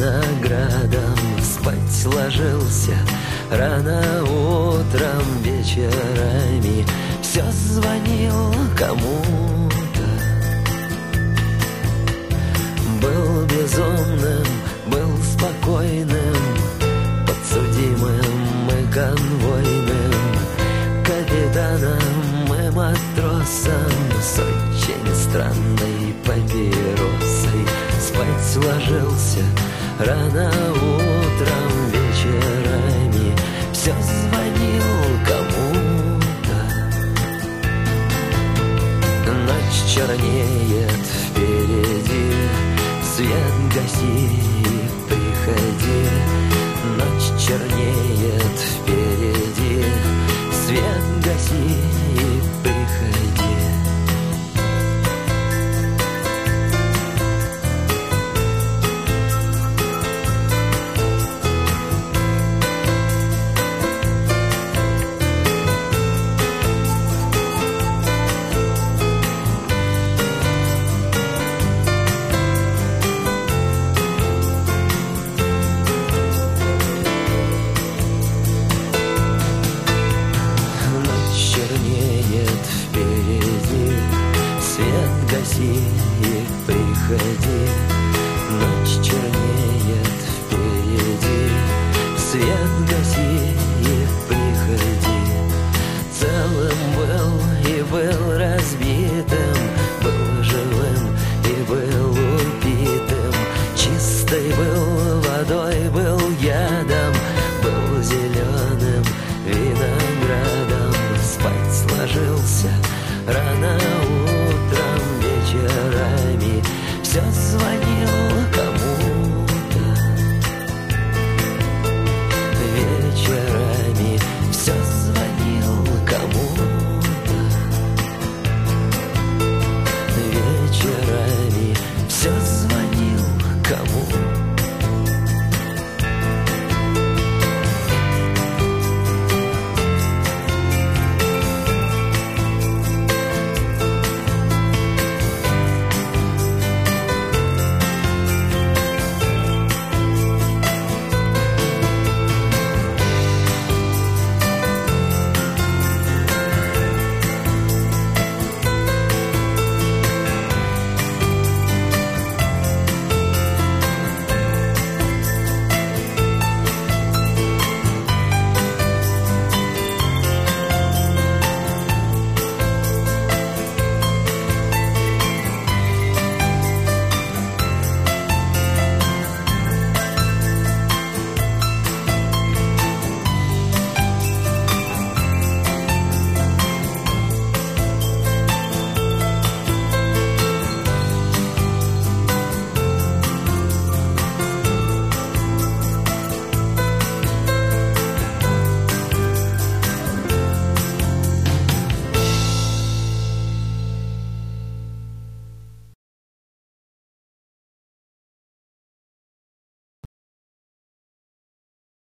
виноградом спать ложился. Рано утром, вечерами все звонил кому-то. Был безумным, был спокойным, подсудимым и конвойным, капитаном и матросом с очень странной папиросой. Спать ложился рано утром, вечерами все звонил кому-то. Ночь чернеет впереди, свет гаси и приходи. Ночь чернеет впереди, свет гаси и приходи. И приходи, ночь чернеет впереди, свет гаси и приходи. Целым был и был разбитым, был живым и был убитым, чистой был водой